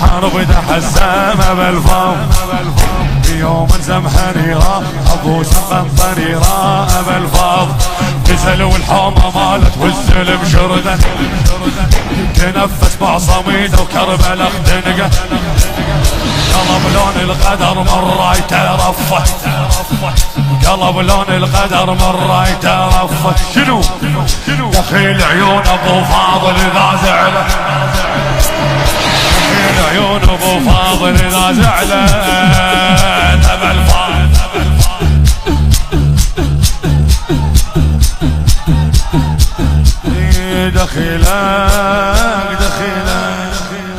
الحرب تحزم بالفم يوم زمحريرة ابو سقم طريرة بالفض نزل والحومة مالت والسلم شردن تنفس بعصميده وكربلاء اختنقه قلب لون القدر مرة يترفه قلب لون القدر مرة يترفه شنو دخيل عيون ابو فاضل اذا زعله دخيل عيون ابو فاضل اذا زعله تبع الفاضل دخيلك دخيلك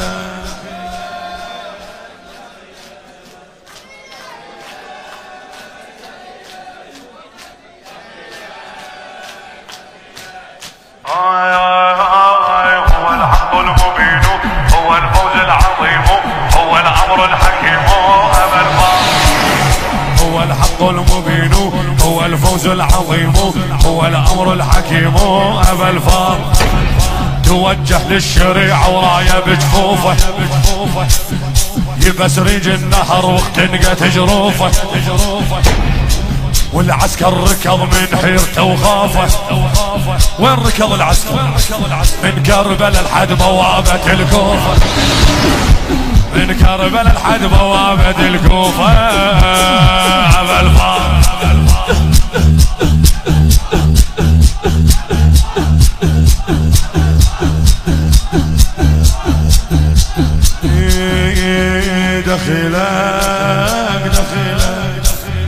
هو الحق المبين هو الفوز العظيم هو الأمر الحكيم أبا الفاضل هو الحق المبين هو الفوز العظيم هو الأمر الحكيم أبا الفاضل توجه للشريعة وراية بجفوفه يبس ريج النهر واختنقت جروفه والعسكر ركض من حيرته وخافه وين ركض العسكر من كربلاء لحد بوابة الكوفة من كربلاء لحد بوابة الكوفة أبا الفاضل دخيلك دخيلك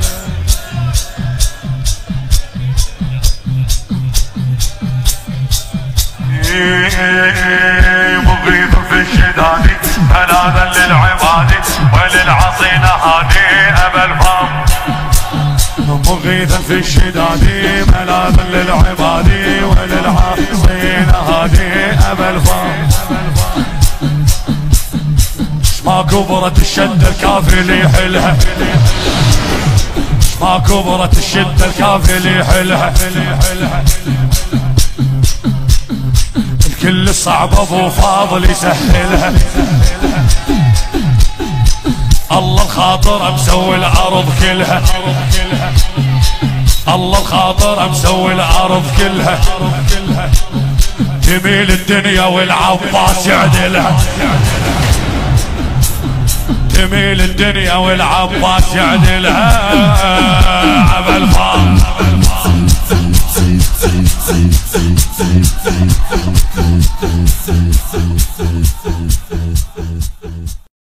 مغيث في الشداد ملاذا للعباد وللعصين هادي أبا الفاضل مغيثا في الشداد ملاذا للعباد وللعصين هادي أبا الفاضل ما كبرت الشدة الكافي اللي يحلها ما كبرت الشدة الكافي اللي يحلها الكل صعب ابو فاضل يسهلها الله الخاطر مسوي الارض كلها الله الخاطر مسوي الارض كلها تميل الدنيا والعباس يعدلها تميل الدنيا والعباس يعدلها أبا الفاضل